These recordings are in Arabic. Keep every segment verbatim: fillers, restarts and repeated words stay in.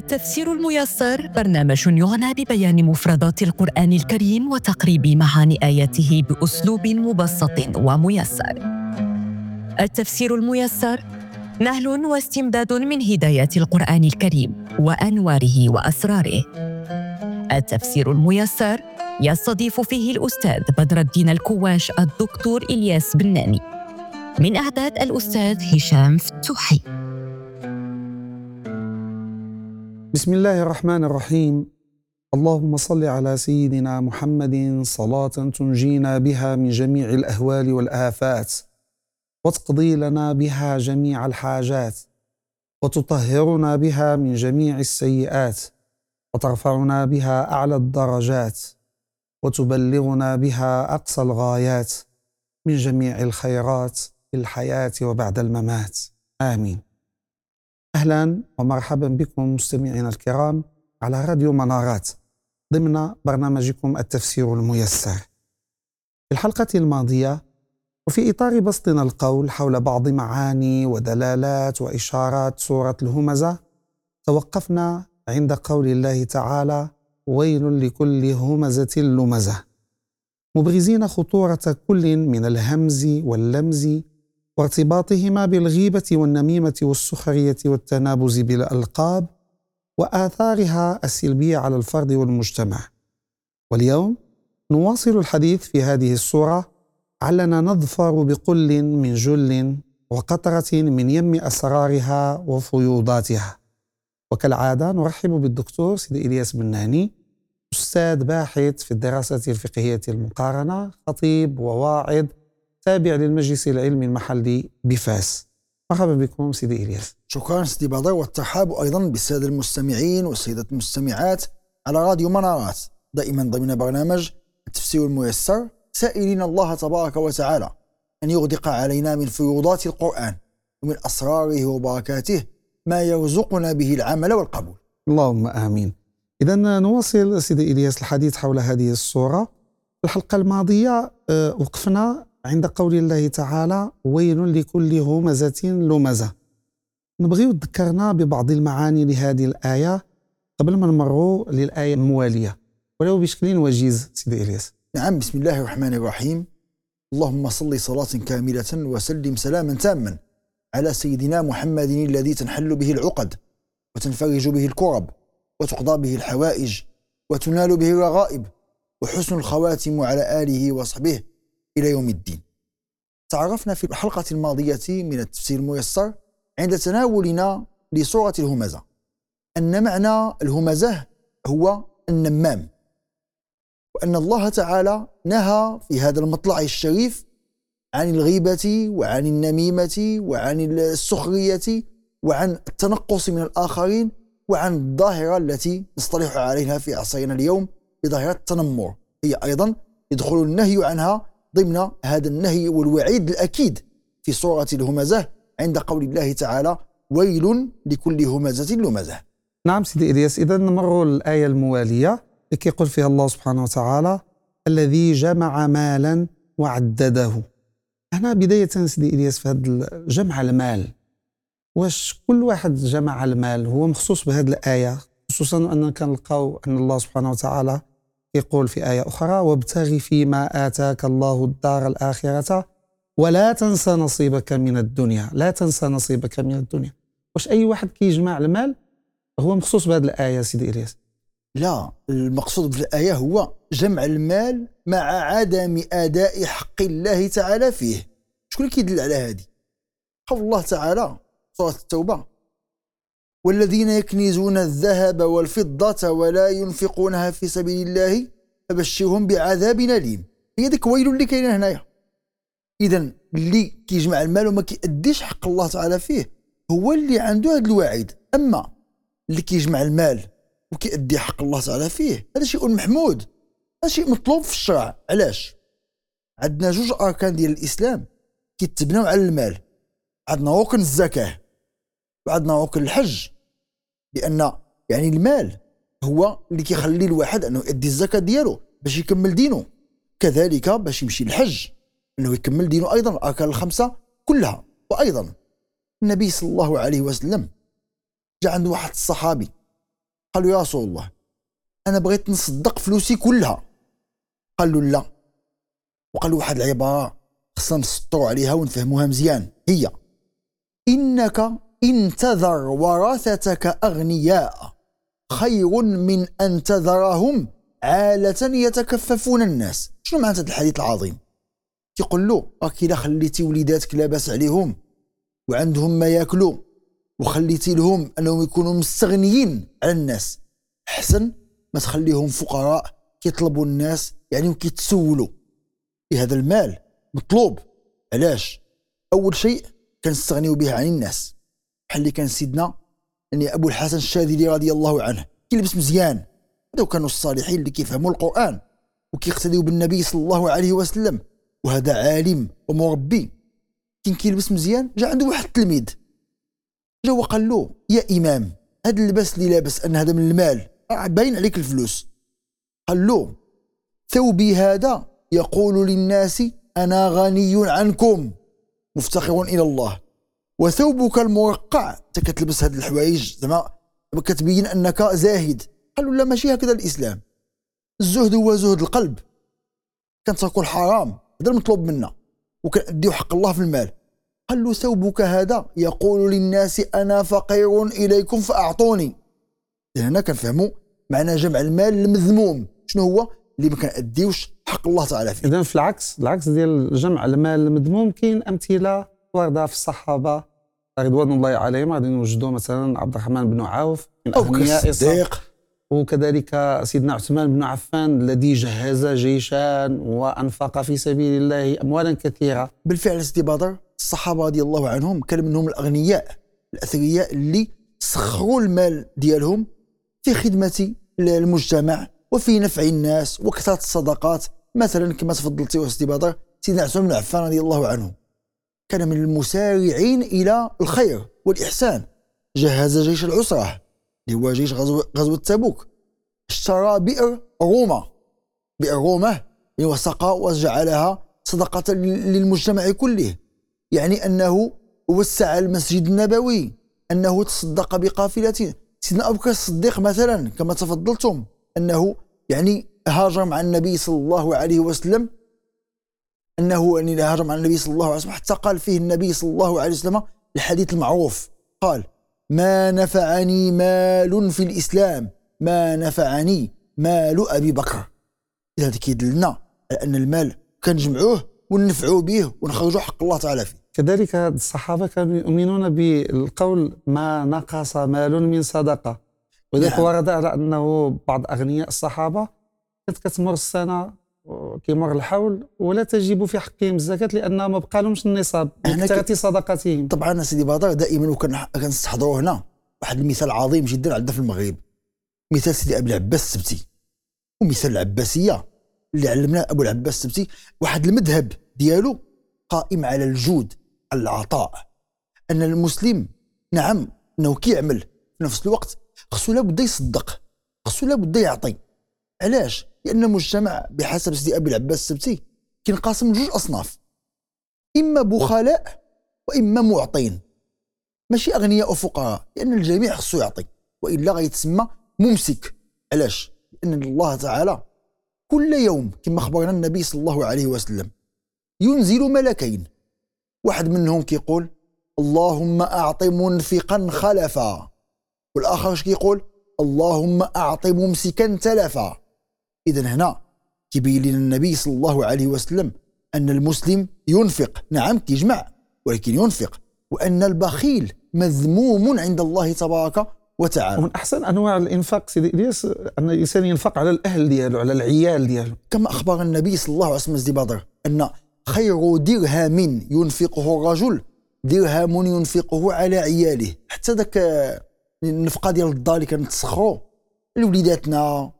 التفسير الميسر برنامج يعنى ببيان مفردات القرآن الكريم وتقريب معاني آياته بأسلوب مبسط وميسر. التفسير الميسر نهل واستمداد من هدايات القرآن الكريم وأنواره وأسراره. التفسير الميسر يستضيف فيه الأستاذ بدر الدين الكواش الدكتور إلياس بناني، من إعداد الأستاذ هشام فتوحي. بسم الله الرحمن الرحيم. اللهم صل على سيدنا محمد صلاة تنجينا بها من جميع الأهوال والآفات، وتقضي لنا بها جميع الحاجات، وتطهرنا بها من جميع السيئات، وترفعنا بها أعلى الدرجات، وتبلغنا بها أقصى الغايات من جميع الخيرات في الحياة وبعد الممات، آمين. أهلا ومرحبا بكم مستمعينا الكرام على راديو منارات ضمن برنامجكم التفسير الميسر. في الحلقة الماضية وفي إطار بسطنا القول حول بعض معاني ودلالات وإشارات سورة الهمزة، توقفنا عند قول الله تعالى: ويل لكل همزة لمزة، مبرزين خطورة كل من الهمز واللمز وارتباطهما بالغيبة والنميمة والسخرية والتنابز بالألقاب وآثارها السلبية على الفرد والمجتمع. واليوم نواصل الحديث في هذه السورة علنا نظفر بقل من جل وقطرة من يم أسرارها وفيوضاتها. وكالعادة نرحب بالدكتور سيدي إلياس بناني، أستاذ باحث في الدراسات الفقهية المقارنة، خطيب وواعظ تابع للمجلس العلمي المحلي بفاس. مرحبا بكم سيدي إلياس. شكرا سيدي بدر، والترحاب أيضا بالسادة المستمعين والسيدة المستمعات على راديو منارات، دائما ضمن برنامج التفسير الميسر، سائلين الله تبارك وتعالى أن يغدق علينا من فيوضات القرآن ومن أسراره وبركاته ما يرزقنا به العمل والقبول، اللهم آمين. إذن نواصل سيدي إلياس الحديث حول هذه السورة. الحلقة الماضية وقفنا عند قول الله تعالى: ويل لكل همزة لمزة. نبغي ذكرنا ببعض المعاني لهذه الآية قبل ما نمروا للآية الموالية، ولو بشكل وجيز سيدي إلياس. نعم، بسم الله الرحمن الرحيم. اللهم صل صلاة كاملة وسلم سلاما تاما على سيدنا محمد الذي تنحل به العقد وتنفرج به الكرب وتقضى به الحوائج وتنال به الرغائب، وحسن الخواتم على آله وصحبه إلى يوم الدين. تعرفنا في الحلقة الماضية من التفسير الميسر عند تناولنا لسورة الهمزة أن معنى الهمزة هو النمام، وأن الله تعالى نهى في هذا المطلع الشريف عن الغيبة وعن النميمة وعن السخرية وعن التنقص من الآخرين وعن الظاهرة التي نصطلح عليها في عصرنا اليوم بظاهرة التنمر، هي أيضا يدخل النهي عنها ضمن هذا النهي والوعيد الأكيد في سورة الهمزة عند قول الله تعالى: ويل لكل همزة لمزة. نعم سيدي إلياس. إذا نمر الآية الموالية لكي يقول فيها الله سبحانه وتعالى: الذي جمع مالا وعدده. هنا بداية سيدي إلياس في هذا جمع المال، واش كل واحد جمع المال هو مخصوص بهذه الآية؟ خصوصا أننا كنلقاو أن الله سبحانه وتعالى يقول في آية أخرى: وابتغ فيما آتاك الله الدار الآخرة ولا تنسى نصيبك من الدنيا. لا تنسى نصيبك من الدنيا. واش أي واحد كيجمع المال هو مخصوص بهذه الآية سيدي إلياس؟ لا، المقصود في الآية هو جمع المال مع عدم أداء حق الله تعالى فيه. شكون اللي كيدل على هذه؟ قول الله تعالى سورة التوبة: والذين يكنزون الذهب والفضة ولا ينفقونها في سبيل الله فبشرهم بعذاب أليم. هي ديك ويل اللي كاينه هنايا. إذن اللي كيجمع المال وما كيأديش حق الله تعالى فيه هو اللي عنده هذا الوعيد. أما اللي كيجمع المال وكيأدي حق الله تعالى فيه هذا شيء محمود، هذا شيء مطلوب في الشرع. علاش؟ عندنا جوج أركان ديال الإسلام كيتبناو على المال. عندنا ركن الزكاة وعندنا ركن الحج، لأن يعني المال هو اللي كيخلي الواحد أنه يؤدي الزكاة ديالو باش يكمل دينه، كذلك باش يمشي للحج أنه يكمل دينه أيضا الأركان الخمسة كلها. وأيضا النبي صلى الله عليه وسلم جاء عند واحد الصحابي قال له يا رسول الله أنا بغيت نصدق فلوسي كلها. قال له لا، وقال له واحد العبارة خصنا نسطروا عليها ونفهموها مزيان، هي إنك إن تذر ورثتك أغنياء خير من أن تذرهم عالة يتكففون الناس. شنو معنى هذا الحديث العظيم؟ يقول له راك إلا خليتي وليداتك لاباس عليهم وعندهم ما ياكلوا وخليتي لهم أنهم يكونوا مستغنيين على الناس، أحسن ما تخليهم فقراء كيطلبوا الناس يعني وكيتسولوا. هذا المال مطلوب. علاش؟ أول شيء كنستغنيو به عن الناس، بحال اللي كان سيدنا يعني أبو الحسن الشاذلي رضي الله عنه كيلبس مزيان. هذو كانوا الصالحين اللي كيفهموا القرآن وكيقتديوا بالنبي صلى الله عليه وسلم، وهذا عالم ومربي كان كيلبس مزيان. جا عنده واحد التلميذ جا وقال له يا إمام هذا اللباس اللي لابس أن هذا من المال باين عليك الفلوس. قال له ثوبي هذا يقول للناس أنا غني عنكم مفتقر إلى الله، وثوبك المرقع تكتلبس هذه الحوايج زعما كتبين أنك زاهد. قالوا لا ماشي هكذا الإسلام، الزهد هو زهد القلب، كنتركوا الحرام هذا المطلوب منا وكنديو حق الله في المال. قال له ثوبك هذا يقول للناس أنا فقير إليكم فأعطوني. هنا كنفهموا معنى جمع المال المذموم شنو هو اللي ما كنأديوش حق الله تعالى فيه. إذن في العكس العكس ديال جمع المال المذموم كاين أمثلة واردة في الصحابة رضوان الله عليهم. غادي نوجدوا مثلا عبد الرحمن بن عوف من أغنياء الصديق، وكذلك سيدنا عثمان بن عفان الذي جهز جيشا وأنفق في سبيل الله أموالا كثيرة. بالفعل سيدي بدر الصحابة رضي الله عنهم كان منهم الأغنياء الأثرياء اللي سخروا المال ديالهم في خدمة المجتمع وفي نفع الناس وكثرة الصدقات. مثلا كما تفضلتي سيدي بدر سيدنا عثمان بن عفان رضي الله عنه كان من المسارعين إلى الخير والإحسان. جهز جيش العسرة اللي هو جيش غزو غزوة تبوك، اشترى بئر روما بئر روما وسقى وجعلها صدقة للمجتمع كله، يعني أنه وسع المسجد النبوي، أنه تصدق بقافلة. سيدنا أبو بكر الصديق مثلا كما تفضلتم أنه يعني هاجر مع النبي صلى الله عليه وسلم، أنه يعني هاجر مع النبي صلى الله عليه وسلم حتى قال فيه النبي صلى الله عليه وسلم الحديث المعروف، قال ما نفعني مال في الإسلام ما نفعني مال أبي بكر. هذا كيدلنا على أن المال كنجمعوه وننفعوا به ونخرجوا حق الله تعالى فيه. كذلك الصحابة كانوا يؤمنون بالقول ما نقص مال من صدقة، وذلك نعم. ورد على أنه بعض أغنياء الصحابة كانت كتمر السنة كيمر الحول ولا تجب في حقهم الزكاة لأنها ما بقى لهمش النصاب بكثرة صدقاتهم. طبعا سيدي بدر دائما وكان كنستحضروا هنا واحد المثال عظيم جدا عندنا في المغرب، مثال سيدي أبي العباس السبتي ومثال العباسية اللي علمنا أبو العباس السبتي. واحد المذهب ديالو قائم على الجود على العطاء، أن المسلم نعم أنه كيعمل في نفس الوقت خصو لابد يصدق، خصو لابد يعطي. علاش؟ لأن المجتمع بحسب سيدي أبي العباس السبتي كينقسم لجوج أصناف، إما بخلاء وإما معطين، ماشي أغنياء وفقراء، لأن الجميع خصو يعطي وإلا غيتسمى ممسك. علاش؟ لأن الله تعالى كل يوم كما أخبرنا النبي صلى الله عليه وسلم ينزل ملكين، واحد منهم كيقول اللهم أعط منفقا خلفا، والآخر كيقول اللهم أعط ممسكا تلفا. إذن هنا كيبين لنا النبي صلى الله عليه وسلم أن المسلم ينفق، نعم كيجمع ولكن ينفق، وأن البخيل مذموم عند الله تبارك وتعالى. ومن أحسن أنواع الإنفاق سيدي إلياس أن الإنسان ينفق على الأهل ديالو على العيال ديالو، كما أخبر النبي صلى الله عليه وسلم سيدي بدر أن خير درهم ينفقه الرجل درهم ينفقه على عياله. حتى ذاك النفقة ديال الدار اللي كنتسخروا لوليداتنا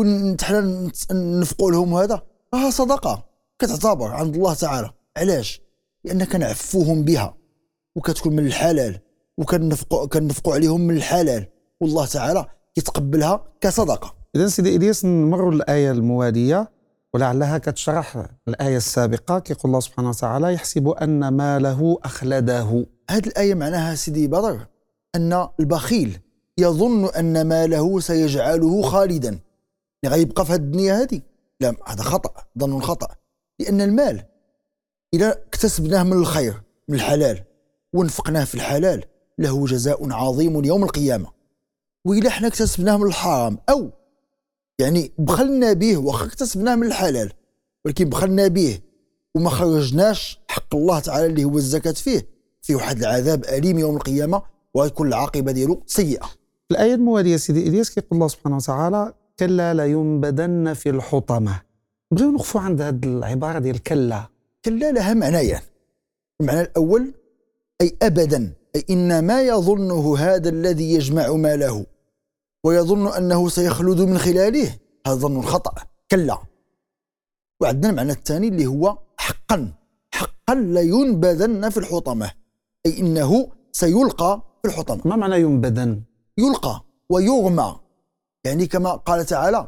ونحنا ننفقوا لهم هذا راه صدقة كتعتبر عند الله تعالى. علاش؟ لأن كنعفوهم بها وكتكون من الحلال وكنفقوا كنفقوا عليهم من الحلال، والله تعالى يتقبلها كصدقة. إذن سيدي إلياس نمروا الآية الموالية ولعلها كتشرح الآية السابقة. كيقول الله سبحانه وتعالى يحسب أن ماله أخلده. هذه الآية معناها سيدي بدر أن البخيل يظن أن ماله سيجعله خالدا، يعني غيبقى في هذه الدنيا هذه. لا، هذا خطأ، ظن خطأ، لأن المال إذا اكتسبناه من الخير من الحلال وانفقناه في الحلال له جزاء عظيم يوم القيامة. وإذا احنا اكتسبناه من الحرام أو يعني بخلنا به واخا اكتسبناه من الحلال ولكن بخلنا به وما خرجناش حق الله تعالى اللي هو الزكاة فيه، فيه واحد العذاب أليم يوم القيامة وغيكون العاقبة ديالو سيئة. الآية الموالية سيدي إلياس كيقول الله سبحانه وتعالى: كلا لينبذن في الحطمة. نبغيو نوقفوا عند هذه العبارة ديال كلا. كلا لها معنيان. المعنى الأول أي أبدا، أي إن ما يظنه هذا الذي يجمع ماله ويظن أنه سيخلد من خلاله هذا ظن خطأ، كلا. وعندنا المعنى الثاني اللي هو حقا، حقا لينبذن في الحطمة، أي إنه سيلقى في الحطمة. ما معنى ينبذن؟ يلقى ويغمى، يعني كما قال تعالى: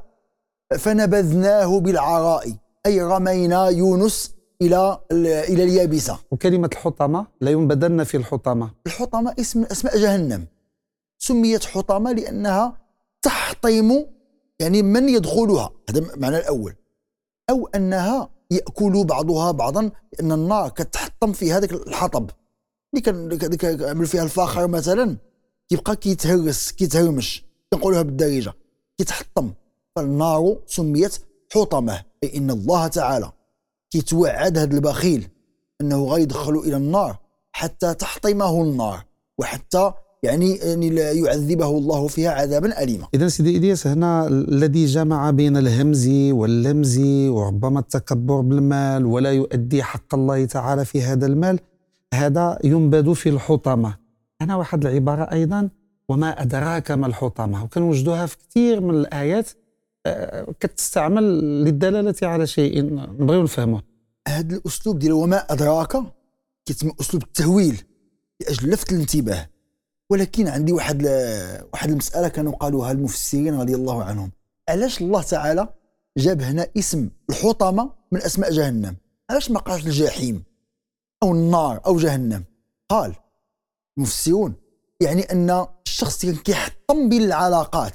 فنبذناه بالعراء، أي رمينا يونس إلى إلى اليابسة. وكلمة الحطمة لا ينبذن في الحطمة، الحطمة اسم من أسماء جهنم، سميت حطمة لأنها تحطم يعني من يدخلها، هذا معنى الأول. أو أنها يأكل بعضها بعضا، لأن النار كتحطم في هذاك الحطب اللي كان كيعمل فيها الفاخر مثلا، كيبقى كيتهرس كيتهرمش، كنقولوها بالدارجة كيتحطم، فالنار سميت حطمة، أي إن الله تعالى كيتوعد هذا البخيل أنه غيدخل إلى النار حتى تحطمه النار، وحتى يعني يعني يعذبه الله فيها عذابا أليما. إذن سيدي إلياس هنا الذي جمع بين الهمز واللمز وربما التكبر بالمال ولا يؤدي حق الله تعالى في هذا المال، هذا ينبذ في الحطمة. هنا واحد العبارة أيضا: وما أدراك ما الحطمة، وكنوجدوها في كثير من الآيات كتستعمل للدلالة على شيء نبغيو نفهمه. هذا الأسلوب ديال وما أدراك كيتسمى أسلوب التهويل لأجل لفت الانتباه. ولكن عندي واحد ل... واحد المسألة كانوا قالوها المفسرين رضي الله عنهم: علاش الله تعالى جاب هنا اسم الحطمة من أسماء جهنم؟ علاش ما قالش الجحيم أو النار أو جهنم؟ قال المفسرون يعني أن الشخص كان كيحطم بين العلاقات،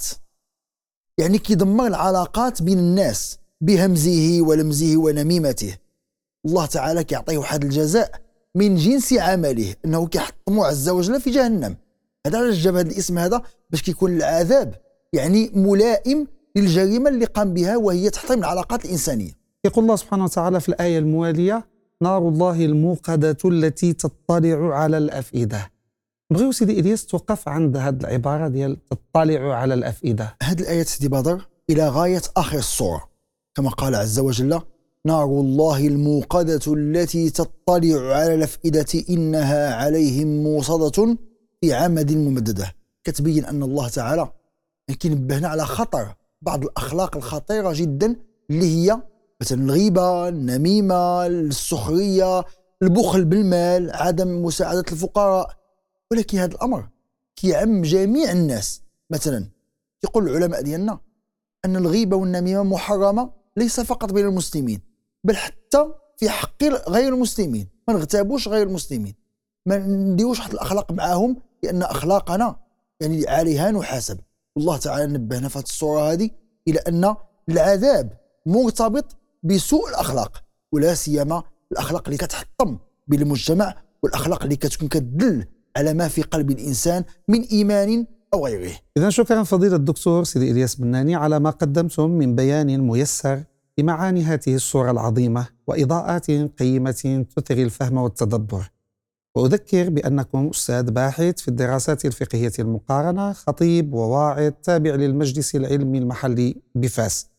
يعني كيدمر العلاقات بين الناس بهمزه ولمزه ونميمته. الله تعالى كيعطيه واحد الجزاء من جنس عمله، أنه كيحطمه عز وجل في جهنم. هذا علاش جاب هذا الاسم هذا، باش كيكون العذاب يعني ملائم للجريمة اللي قام بها، وهي تحطيم العلاقات الإنسانية. يقول الله سبحانه وتعالى في الآية الموالية: نار الله الموقدة التي تطلع على الأفئدة. نبغيو سيدي إلياس توقف عند هذه العبارة ديال تطلع على الأفئدة. هذه الآية سيدي بدر إلى غاية آخر السورة، كما قال عز وجل: نار الله الموقدة التي تطلع على الأفئدة إنها عليهم موصدة في عمد ممددة. كتبين أن الله تعالى كينبهنا على خطر بعض الأخلاق الخطيرة جدا، اللي هي مثلا الغيبة، النميمة، السخرية، البخل بالمال، عدم مساعدة الفقراء. ولكن هذا الأمر كيعم جميع الناس. مثلا يقول العلماء ديالنا أن الغيبة والنميمة محرمة ليس فقط بين المسلمين، بل حتى في حق غير المسلمين. ما نغتابوش غير المسلمين، ما نديروش واحد الأخلاق معهم، لأن أخلاقنا يعني عليها نحاسب. الله تعالى نبهنا في هذه الصورة هذه إلى أن العذاب مرتبط بسوء الأخلاق، ولا سيما الأخلاق اللي كتحطم بالمجتمع، والأخلاق اللي كتكون كتدل على ما في قلب الإنسان من إيمان أو غيره. إذن شكرا فضيلة الدكتور سيدي إلياس بناني على ما قدمتم من بيان ميسر لمعاني هذه الصورة العظيمة وإضاءات قيمة تثري الفهم والتدبر. وأذكر بأنكم أستاذ باحث في الدراسات الفقهية المقارنة، خطيب وواعظ تابع للمجلس العلمي المحلي بفاس.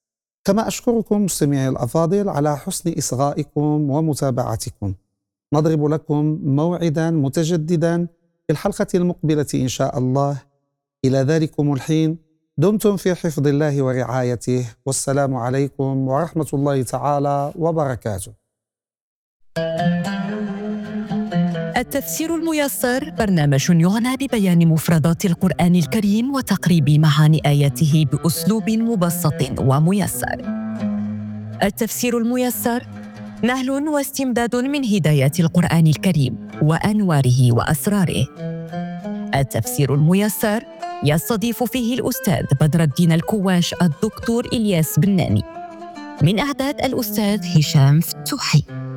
كما أشكركم مستمعي الأفاضل على حسن إصغائكم ومتابعتكم. نضرب لكم موعدا متجددا في الحلقة المقبلة إن شاء الله. إلى ذلكم الحين دمتم في حفظ الله ورعايته، والسلام عليكم ورحمة الله تعالى وبركاته. التفسير الميسر برنامج يعنى ببيان مفردات القرآن الكريم وتقريب معاني آياته بأسلوب مبسط وميسر. التفسير الميسر نهل واستمداد من هدايات القرآن الكريم وأنواره وأسراره. التفسير الميسر يستضيف فيه الأستاذ بدر الدين الكواش الدكتور إلياس بناني. من إعداد الأستاذ هشام فتوحي.